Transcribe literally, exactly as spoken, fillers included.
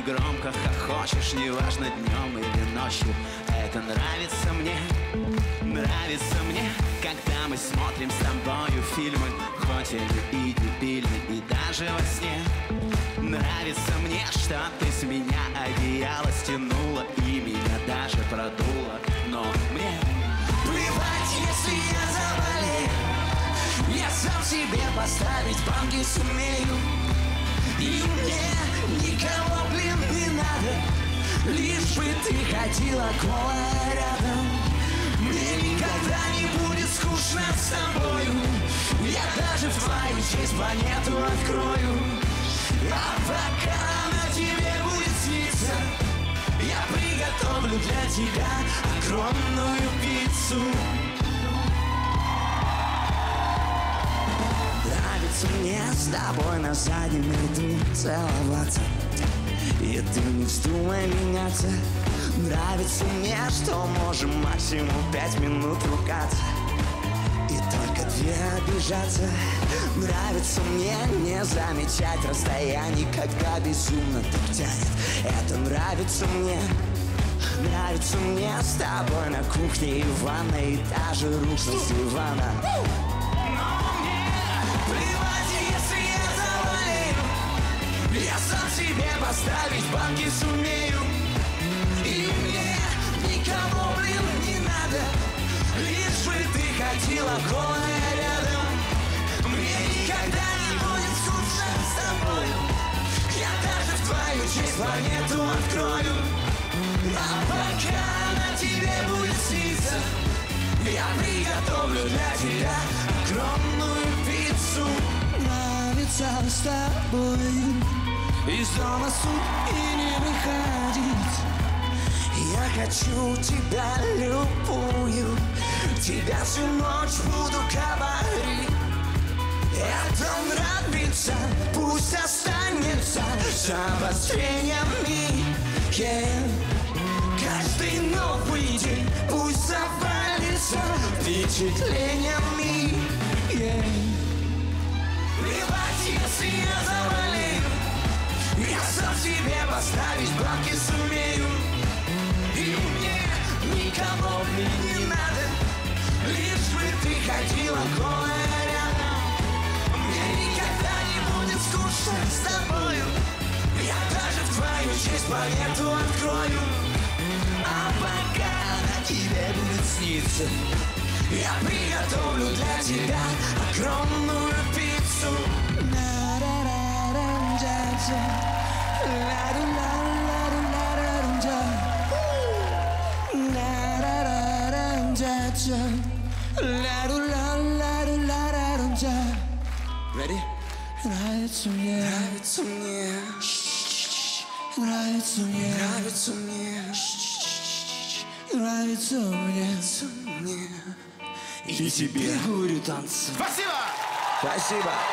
громко хохочешь, неважно днем или ночью. Это нравится мне, нравится мне, когда мы смотрим с тобою фильмы, хоть они и дебильны, и даже во сне. Нравится мне, что ты с меня одеяло стянула и меня даже продула. Но мне плевать, если я заболею, я сам себе поставить банки сумею. И мне никого, блин, не надо, лишь бы ты ходила голая рядом. Мне никогда не будет скучно с тобою, я даже в твою честь планету открою. А пока она тебе будет сниться, я приготовлю для тебя огромную пиццу. Нравится мне с тобой на заднем ряду целоваться, и ты не вздумай меняться. Нравится мне, что можем максимум пять минут ругаться и только две обижаться. Нравится мне не замечать расстояние, когда безумно так тянет. Это нравится мне. Нравится мне с тобой на кухне и в ванной, и даже рушил с дивана. Но мне плевать, если я заболею, я сам себе поставить банки сумею. И мне никого, блин, не надо, лишь бы ты ходила голая рядом. Мне никогда не будет скучно с тобою, я даже в твою честь планету открою. А пока она тебе будет сниться, я приготовлю для тебя огромную пиццу. Нравится с тобой из дома суд и не выходить. Я хочу тебя любую, тебя всю ночь буду говорить. Это нравится, пусть останется с обострениями. Yeah. Каждый новый день пусть завалится впечатлениями. Yeah. Плевать, если я заболею, я сам себе поставить банки сумею. И мне никого, блин, не надо, лишь бы ты ходила голая рядом. Мне никогда не будет скучно с тобою, я даже в твою честь планету открою. А пока она тебе будет сниться, я приготовлю для тебя огромную пиццу. Ready? Нравится мне, нравится мне, нравится мне, нравится мне, нравится мне, и тебе говорю танцы. Спасибо! Спасибо!